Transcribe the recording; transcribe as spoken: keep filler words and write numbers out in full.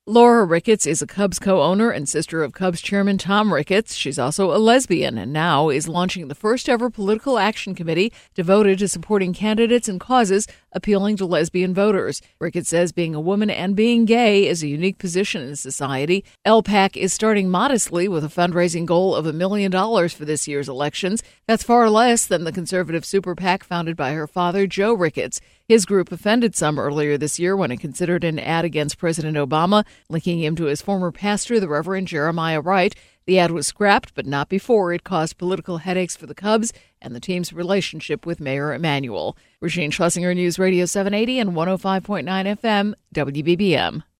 Laura Ricketts is a Cubs co-owner and sister of Cubs chairman Tom Ricketts. She's also a lesbian and now is launching the first ever political action committee devoted to supporting candidates and causes appealing to lesbian voters. Ricketts says being a woman and being gay is a unique position in society. L PAC is starting modestly with a fundraising goal of a million dollars for this year's elections. That's far less than the conservative super PAC founded by her father, Joe Ricketts. His group offended some earlier this year when it considered an ad against President Obama, linking him to his former pastor, the Reverend Jeremiah Wright. The ad was scrapped, but not before it caused political headaches for the Cubs and the team's relationship with Mayor Emanuel. Regine Schlesinger, News Radio seven eighty and one oh five point nine F M, W B B M.